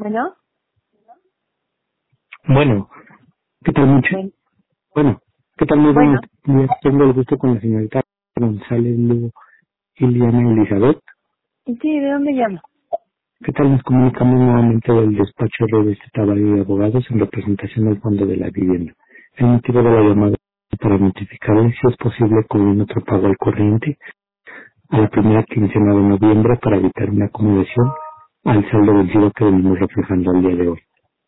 Bueno, Bueno, ¿qué tal mucho? bueno, Bueno, ¿qué tal muy bueno. buenos días? Tengo el gusto con la señorita González Lugo Iliana Elizabeth. Sí, ¿de dónde llama? ¿Qué tal? Nos comunicamos nuevamente del despacho de Tavares de Abogados en representación del Fondo de la Vivienda. El motivo de la llamada es para notificarles si es posible cubrir otro pago al corriente a la primera quincena de noviembre para evitar una acumulación al saldo vencido que venimos reflejando al día de hoy.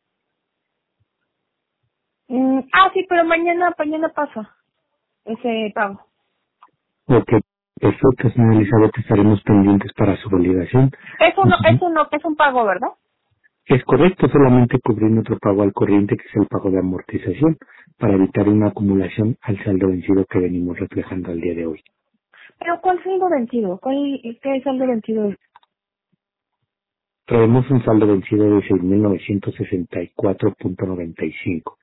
Sí, pero mañana pasa ese pago. Ok, perfecto, señora Elizabeth, estaremos pendientes para su validación. Eso no, que es un pago, ¿verdad? Es correcto, solamente cubrir otro pago al corriente, que es el pago de amortización, para evitar una acumulación al saldo vencido que venimos reflejando al día de hoy. Pero ¿cuál saldo vencido? ¿Qué saldo vencido es? Traemos un saldo vencido de 6.964.95.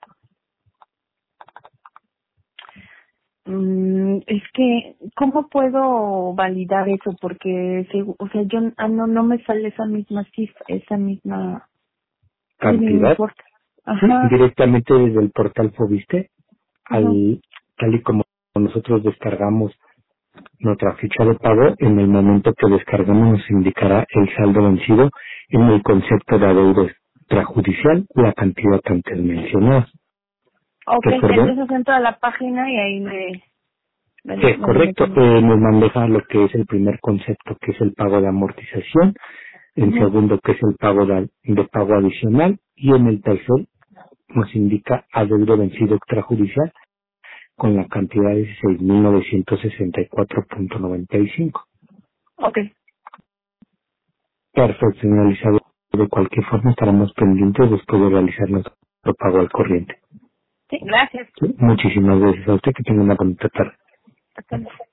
Es que, ¿cómo puedo validar eso? Porque, o sea, yo, no me sale esa misma cifra, esa misma, sí, me Cantidad, importa. sí, Ajá, directamente desde el portal Fobiste, ajá. tal y como nosotros descargamos nuestra ficha de pago, en el momento que descargamos nos indicará el saldo vencido en el concepto de adeudo extrajudicial, la cantidad antes mencionada. Ok, Recuerden, entonces entro a la página y ahí es me lo correcto, meten. nos maneja lo que es el primer concepto, que es el pago de amortización, en Ujú. segundo, que es el pago de pago adicional, y en el tercer nos indica adeudo vencido extrajudicial con la cantidad de 6.964.95. Ok, Perfecto, señora Elizabeth. De cualquier forma estaremos pendientes después de realizar nuestro pago al corriente. sí, gracias. ¿Sí? Muchísimas gracias a usted, que tenga una bonita tarde. Hasta luego.